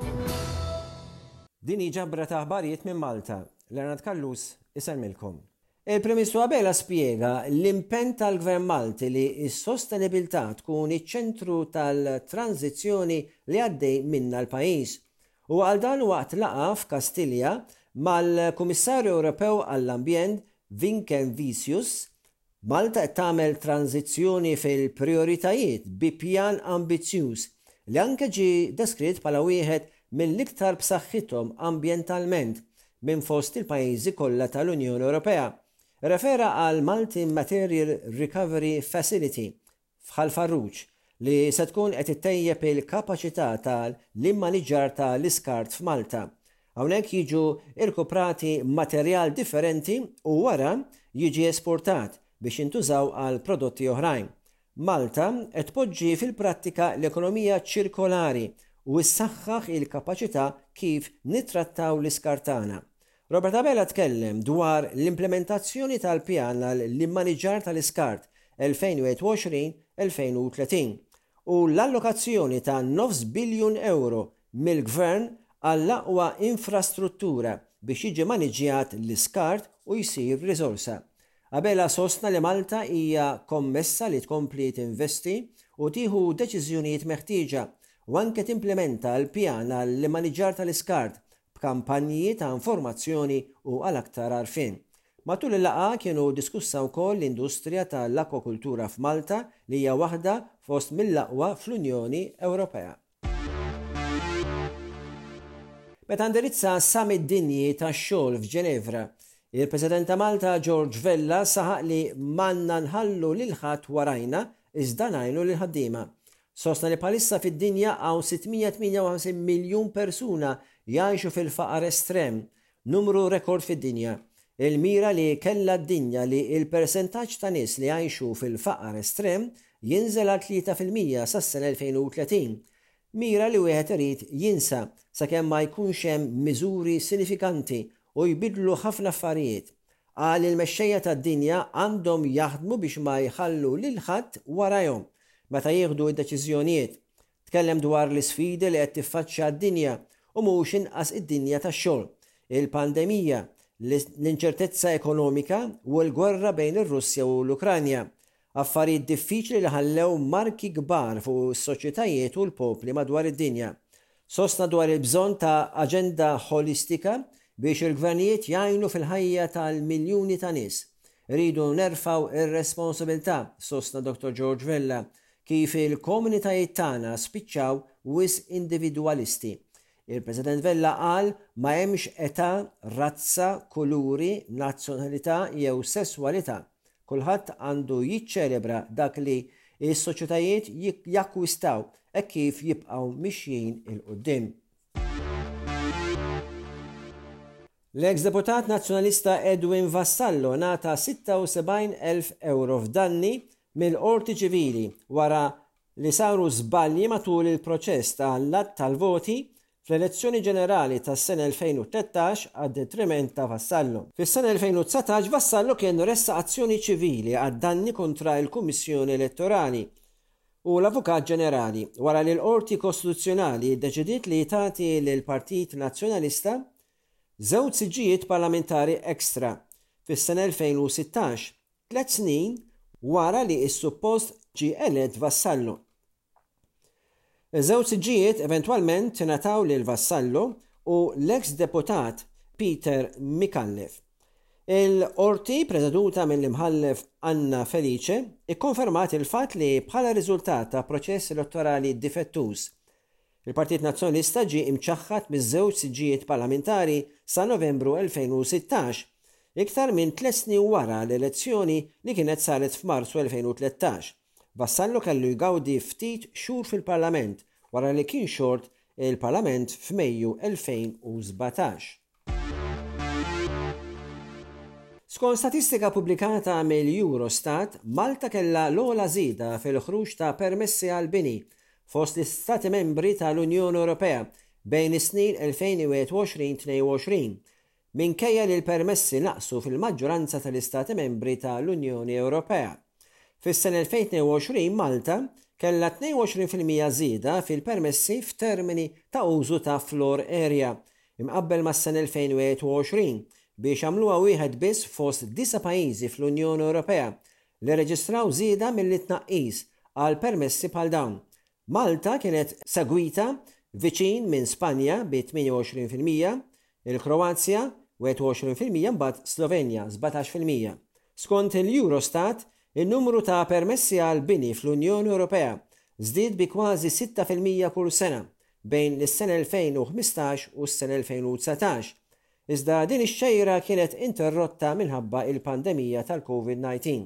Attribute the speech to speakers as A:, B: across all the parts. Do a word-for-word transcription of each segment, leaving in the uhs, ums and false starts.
A: Din ġabra ta' aħbarijiet minn Malta. Lernat Kallus iselmilkom. Il-Prim Ministru Abela spjega l-impenn tal-Gvern Malti li s-sostenibilità tkun iċ-ċentru tal-tranzizzjoni li għaddej minna l-pajjiż. U għal dan waqt laqa f'Kastilja mal-Kummissarju Ewropew għall-Ambjent Vincent Vicius, Malta qed tagħmel tranzizzjoni fil-prijoritajiet bi pjan ambizzjuż li anke ġie deskritt bħala wieħed mill-iktar b'saħħithom ambjentalment minn fost il-pajjiżi kollha tal-Unjoni Ewropea. Refera għal Malti Material Recovery Facility f'Ħal Farruġ li se tkun qed ittejjeb il-kapaċità tal-immaniġġar tal-iskart f'Malta. Hawnhekk jiġu irkuprati materjal differenti u wara jiġi esportat biex jintużaw għal prodotti oħrajn. Malta qed tpoġġi fil-prattika l-ekonomija ċirkolari u ssaħħaħ il-kapaċità kif nittrattaw l-iskart tagħna. Robert Abela tkellem dwar l-implementazzjoni tal-pjan l-immaniġġar tal-iskart elfejn u għoxrin elfejn u tletin u l-allokazzjoni ta' nofs biljun euro mill-Gvern għall-aqwa infrastruttura biex jiġi maniġġjat l-iskart u jsir riżorsa. Abela sostna li Malta hija kommessa li tkompli tinvesti u tieħu deċiżjonijiet meħtieġa u anke timplementa l-pjan għall-immaniġġar tal-iskart b'kampanji ta' informazzjoni u għal aktar għarfien. Matul il-laqa kienu diskussa wkoll l-industrija tal-akwakultura f'Malta li hija waħda fost mill-aqwa fl-Unjoni Ewropea. Meta ndirizza Summit Dinji tax-xogħol f'Ġenevra, il-President ta' Malta George Vella saħaq li m'għandna nħallu lil ħadd warajna iżda ngħinu lil ħaddiema. Sostna li bħalissa fid-dinja hawn sittmija tminja u ħamsin miljun persuna jgħixu fil-faqar estrem, numru rekord fid-dinja. Il-mira li kellha d-dinja li il-persentaġġ ta' nies li jgħixu fil-faqar estrem jinżel għal tlieta fil-mija sas-sena elfejn u tletin. Mira li wieħed irid jinsa sakemm ma jkunx hemm miżuri sinifikanti u jbidlu ħafna affarijiet. Qal il-mexxejja tad-dinja għandhom jaħdmu biex ma jħallu lil ħadd warajhom meta jieħdu d-deċiżjonijiet. Tkellem dwar l-isfidi li qed tiffaċċja d-dinja u mhux inqas id-dinja tax-xogħol, il-pandemija, l-inċertezza ekonomika u l-gwerra bejn ir-Russja u l-Ukranja. Affarijiet diffiċli li ħallew marki kbar fuq is-soċjetajiet u l-popli madwar id-dinja. Sostna dwar il-bżonn ta' aġenda holistika biex il-gvernijiet jgħinu fil-ħajja tal-miljuni ta' nies. Ridu nerfaw ir-responsabilità, sostna Doktor George Vella, kif il-komunitajiet tagħna spiċċaw wis individwalisti. Il-President Vella qal ma hemmx età, razza, kuluri, nazzjonalità jew sesswalità. Kulħadd għandu jiċċelebra dak li s-soċjetajiet jakkwistaw e kif jibqgħu mixjin il-qudiem. L-eks deputat nazzjonalista Edwin Vassallo nata sitta u sebgħin elf euro f'danni mill-qorti ċivili wara li saru żbalji matul il-proċess tal-att tal-voti fl-elezzjoni ġenerali tas-sena elfejn u tlettax għad-detriment ta' Vassallo. Fis-sena elfejn u tsatax Vassallo kien ressa azzjoni ċivili għad-danni kontra l-Kummissjoni Elettorali u l-Avukat Ġenerali wara li l-Qorti Kostituzzjonali ddeċidiet li tagħti lill-Partit Nazzjonalista żewġ siġġijiet parlamentari ekstra fis-sena elfejn u sittax, tliet snin wara li s-suppost ġie elett Vassallo. Iż-żewġ siġġijiet eventwalment tingħataw lil Vassallo u l-eks deputat Peter Mikallef. Il-qorti preżeduta mill-imħallef Anna Felice ikkonfermat il-fatt li bħala riżultat ta' proċess elettorali difettuż il-Partit Nazzjonalista ġie imċaħħad miż-żewġ siġġijiet parlamentari sa Novembru elfejn u sittax, iktar minn tliet snin wara l-elezzjoni li kienet saret f'Marzu elfejn u tlettax. Vassallo kellu jgawdi ftit xhur fil-Parlament wara li kien xort il-Parlament f'Mejju elfejn u sbatax. Skont statistika pubblikata mill-Eurostat, Malta kellha l-ogħla żieda fil-ħruġ ta' permessi għal bini fost l-Istati membri tal-Unjoni Ewropea bejn is-snin elfejn u għoxrin tnejn u għoxrin, minkejja li l-permessi naqsu fil-maġġoranza tal-Istati membri tal-Unjoni Ewropea. Fis-sena elfejn u tnejn u għoxrin Malta kellha tnejn u għoxrin fil-mija żieda fil-permessi f'termini ta' użu ta' floor area imqabbel mas-sena elfejn u wieħed u għoxrin biex għamluha wieħed biss fost disa' pajjiżi fl-Unjoni Ewropea li reġistraw żieda mill-tnaqqis għal permessi bħal dawn. Malta kienet segwita viċin minn Spanja bi tminja u għoxrin fil-mija, il-Kroazja wieħed u għoxrin fil-mija mbagħad Slovenja sbatax fil-mija. Skont il-Eurostat, in-numru ta' permessi għal bini fl-Unjoni Ewropea żdied bi kważi sitta fil-mija kull sena bejn is-sena elfejn u ħmistax u s-sena elfejn u tsatax. Iżda din ix-xejra kienet interrotta minħabba il-pandemija tal-COVID nineteen.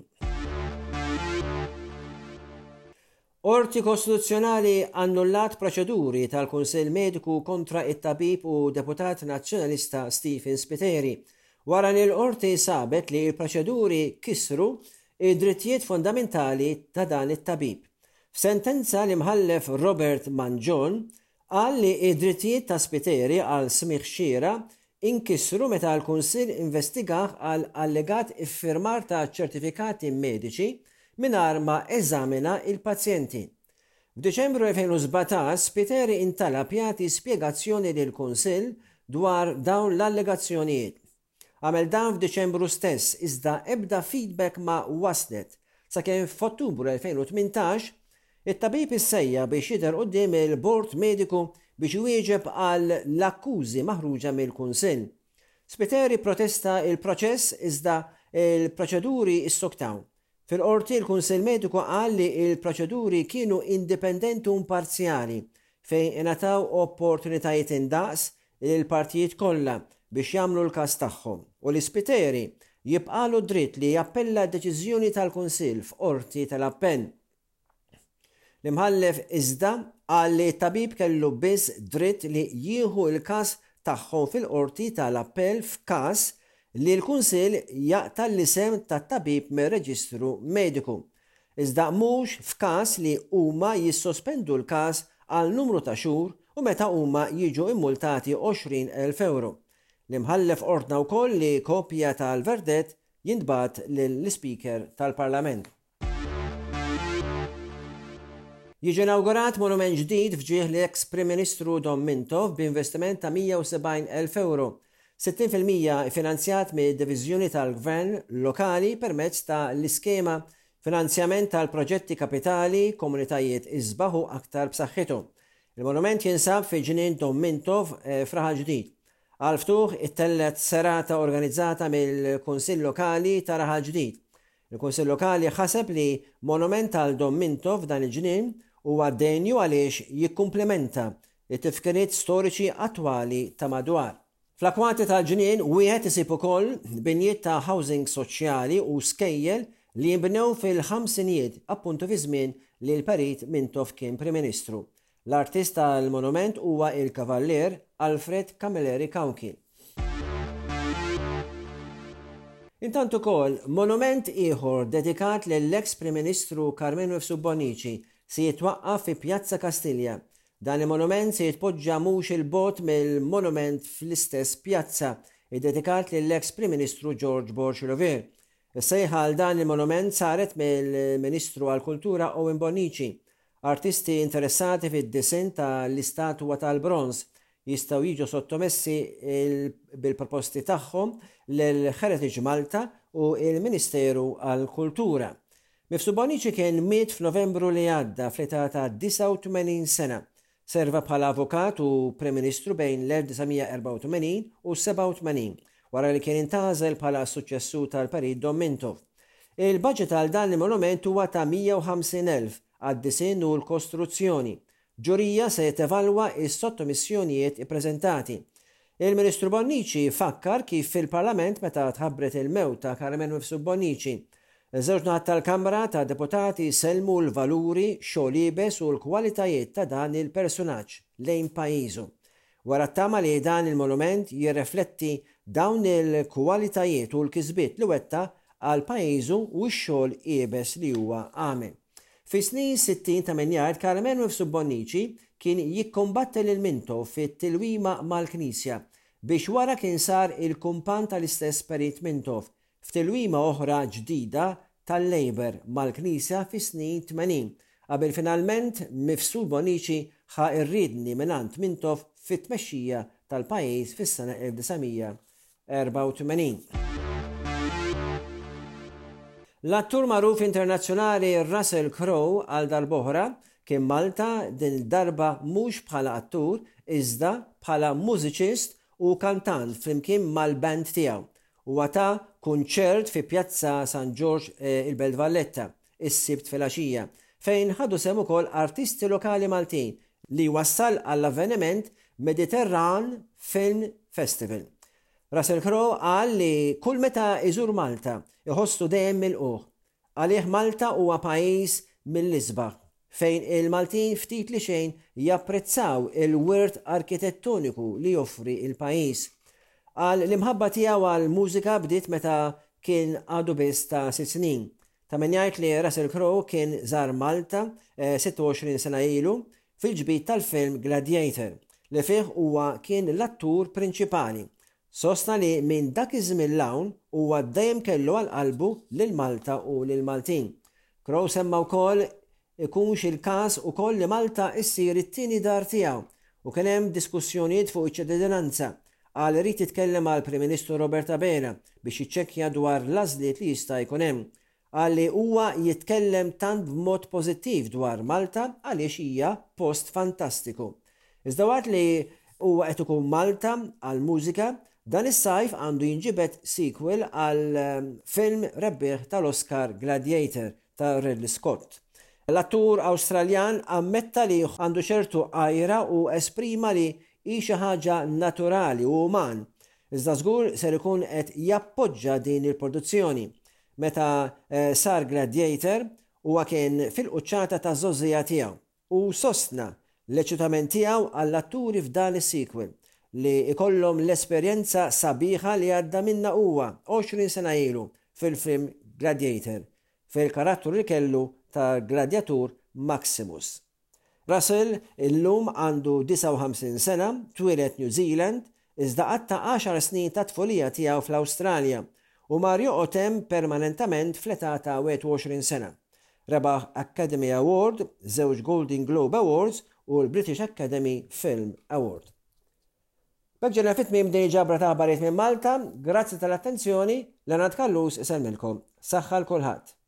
A: Qorti Kostituzzjonali annullat proċeduri tal-Kunsill Mediku kontra it-tabib u deputat nazzjonalista Stephen Spiteri wara li l-qorti sabet li l-proċeduri kisru id-drittijiet fondamentali ta' dan it-tabib. F'sentenza li mħallef Robert Manjon qal li id-drittijiet ta' Spiteri għal smigħ xira inkisru meta l-Kunsill investigaħ għal allegat iffirmar ta' ċertifikati mediċi mingħajr ma eżamina il-pazjenti. F'Diċembru elfejn u sbatax Spiteri intalab jagħti spjegazzjoni lill-Kunsill dwar dawn l-allegazzjonijiet. Għamel dan f'Diċembru stess iżda ebda feedback ma waslet sakemm f'Ottubru elfejn u tmintax it-tabib issejja biex jidher quddiem il-Bord Mediku biex iwieġeb għal l-akkużi maħruġa mill-Kunsill. Spiteri protesta il-proċess iżda il-proċeduri issoktaw. Fil-qorti l-Kunsill Mediku qal li il-proċeduri kienu indipendenti u imparzjali fejn ingħataw opportunitajiet indaqs lill-partijiet kollha biex jagħmlu l-każ tagħhom u li Spiteri jibqalu dritt li jappella d-deċiżjoni tal-Kunsill f'qorti tal-appell. L-imħallef iżda qal li tabib kellu biss dritt li jieħu l-każ tagħhom fil-qorti tal-appell f'każ li l-Kunsill jaqta' l-isem tat-tabib mir-Reġistru Mediku. Iżda mhux f'każ li huma jissospendu l-każ għal numru ta' xhur u meta huma jiġu immultati għoxrin elf euro. L-imħallef ordna wkoll li kopja tal-verdett jintbagħat lill-Speaker tal-Parlament. Jiġi inawgurat monument ġdid fġieħ l-ex Prim Ministru Dom Mintoff b'investiment ta' mija u sebgħin elf euro, sittin fil-mija finanzjat mid-Diviżjoni tal-Gvern lokali permezz ta' l-iskema finanzjament tal-proġetti kapitali komunitajiet iżbaħu aktar b'saħħithom. Il-monument jinsab fi ġnien Dom Mintoff f'Raħa Ġdid. Għal-ftuħ it-tellet serata organizzata mill-Kunsill Lokali ta' Raħa Ġdid. Il-Kunsill Lokali ħaseb li monument għal Dom Mintoff dan il-ġnien huwa denju għaliex jikkumplementa it-tifkiriet storiċi attwali ta' madwar. Fl-akwati tal-ġnien wieħed isib ukoll binjiet ta' housing soċjali u skejjel li jinbnew fil-ħamsinijiet appuntu fi żmien li l-Parit Mintoff kien Prim Ministru. L-artist tal-monument huwa il-Kavallier Alfred Camilleri Kawki. Intant ukoll monument ieħor dedikat lill-ex Prim Ministru Carmenu Subbonici se jitwaqqaf fi Pjazza Kastilja. Dan il-monument se jitpoġġa mhux il-bot mill-monument fl-istess pjazza id-dedikat lill-ex Prim Ministru George Borxlover. Is-sejħa għal dan il-monument saret mill-Ministru għall-Kultura Owen Bonnici. Artisti interessati fid-disin tal-istatwa tal-bronz jistgħu jiġu sottomessi bil-proposti tagħhom lill-Heritage Malta u il-Ministeru għall-Kultura. Mifsud Bonnici kien miet f'Novembru li għadda fl-età ta' disa' u tmenin sena. Serva bħala avukat u Prim Ministru bejn l-elf tisa' erba' u tmenin u seba' u tmenin, wara li kien intażel bħala suċċessur tal-Parit Dom Mintoff. Il-budget għal dan il-monument huwa ta' mija u ħamsin elf għad-disin u l-kostruzzjoni. Ġurija se tevalwa is-sottomissjonijiet ippreżentati. Il-Ministru Bonnici fakkar kif fil-Parlament meta tħabbret il-mewt ta' Carmenu Subbonici. Żewġ naħat tal-Kamra ta' Deputati selmu l-valuri, xogħol u l-kwalitajiet ta' dan il-personaġġ lejn pajjiżu. Wara t-tama li dan il-monument jirrefletti dawn il-kwalitajiet u l-kisbiet li wetta għal pajjiżu u x-xogħol qiebes li huwa għamel. Fi snin sittin ta' menjard Carmenu Subbonici kien jikkombatta lil Mintoff fit-tilwima mal-Knisja biex wara kien sar il-kumpan tal-istess Parit Mintoff f'tilwima oħra ġdida tal-Labor mal-Knisja fi snin tmenin qabel finalment Mifsud Bonici ħa irridni minant Mintoff fit-tmexxija tal-pajjiż fis-sena elf tisa' erba' u tmenin. L-attur magħruf internazzjonali Russell Crowe għal darb'oħra kien Malta din il-darba mhux bħala attur iżda bħala mużiċist u kantant flimkien mal-band tiegħu u għata kunċert fi Pjazza San George eh, il-Belt Valletta is-sibt filgħaxija fejn ħadu sem ukoll artisti lokali Maltin li wassal għall-avveniment Mediterran Film Festival. Russell Crowe qal li kull meta iżur Malta iħossu dejjem milquh. Għalih Malta huwa pajjiż mill-isbaħ fejn il-Maltin ftit li xejn japprezzaw il-wirt arkitettoniku li joffri il-pajjiż. Għal l-imħabba tiegħu għall-mużika bdiet meta kien għadu biss ta' sitt snin. Ta' min jgħid li Russell Crowe kien żar Malta eh, sitta u għoxrin sena ilu fil-ġbit tal-film Gladiator li fih huwa kien l-attur prinċipali. Sostna li minn dak iż-żmien l-hawn huwa dejjem kellu għal qalbu lil Malta u lil Maltin. Crowe semma wkoll ikunx il-każ ukoll li Malta issir it-tieni dar tiegħu u kien hemm diskussjonijiet fuq iċ-ċittadinanza għal irid jitkellem għal Prim Ministru Robert Abela biex jiċċekkja dwar l-għażliet li jista' jkun hemm. Għalli huwa jitkellem tant b'mod pożittiv dwar Malta għaliex hija post fantastiku. Iżda waqt li huwa qed ikun Malta għal mużika, dan is-sajf għandu jinġibed sequel għal film rebbieħ tal-Oscar Gladiator ta' Ridley Scott. L-attur Awstraljan ammetta li għandu ċertu għajra u esprima li hi xi ħaġa naturali u uman. Iżda żgur ser ikun qed jappoġġa din il-produzzjoni. Meta eh, sar Gladiator huwa kien fil-quċċata ta' żożżija tiegħu u sostna l-eċitament tiegħu għall-atturi f'dan is-sequel li ikollhom l-esperjenza sabiħa li għadda minna huwa għoxrin sena ilu fil-film Gladiator fil-karattru li kellu ta' Gladiatur Maximus. Russell illum għandu disa' u ħamsin sena, twilet New Zealand, iżda għatta għaxar snin ta' tfolija tiegħu fl-Awstralja u mar joqgħod hemm permanentament fl-età ta' għoxrin u għoxrin sena. Rebaħ Academy Award, żewġ Golden Globe Awards u l-British Academy Film Award. B'ġena fit-tmiem din ġabra ta' aħbarijiet minn Malta, grazzi tal-attenzjoni, Lernad Kallus isemmilkom. Saħħa l-kulħadd.